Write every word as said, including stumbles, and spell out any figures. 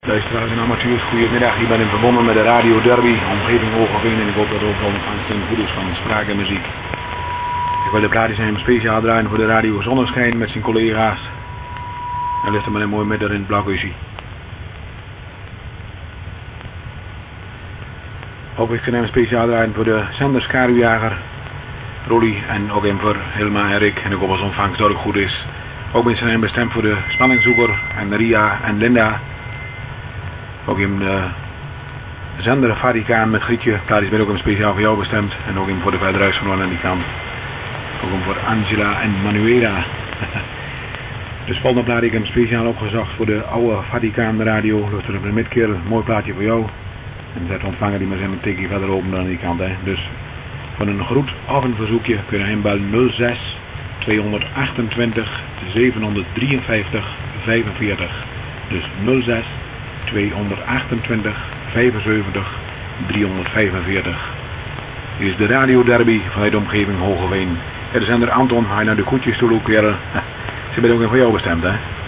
Luisteraars en amateurs, goedemiddag. Ik ben verbonden met de Radio Derby, omgeving Hogeveen, en ik hoop dat ook de ontvangst goed is van spraak en muziek. Ik wil de plaatjes hem speciaal draaien voor de Radio Zonneschijn met zijn collega's. En ligt er maar een mooi midden in het blauwkusje. Ook ik kan hem speciaal draaien voor de zender Schaduwjager, Rolly, en ook hem voor Hilma en Rick. En ik hoop dat de ontvangst dat ook goed is. Ook mensen zijn bestemd voor de spanningzoeker en Ria en Linda. Ook in de zender Vaticaan met Grietje. Plaatjes ben ook hem speciaal voor jou bestemd. En ook hem voor de verdere huisgenoten aan die kant. Ook hem voor Angela en Manuela. De volgende plaat ik hem speciaal opgezocht voor de oude Vaticaan radio. Dus er een midkeer een mooi plaatje voor jou. En zet ontvangen die maar zijn een tikje verder open dan aan die kant. Hè. Dus van een groet of een verzoekje kunnen hem bellen nul zes tweehonderdachtentwintig zevenhonderddrieënvijftig vijfenveertig. Dus nul zes tweehonderdachtentwintig vijfenzeventig driehonderdvijfenveertig. Dit is de Radio Derby vanuit de omgeving Hogeveen. Er zijn er Anton, hij naar de koetjes toe ook weer. Ze zijn ook voor jou bestemd, hè?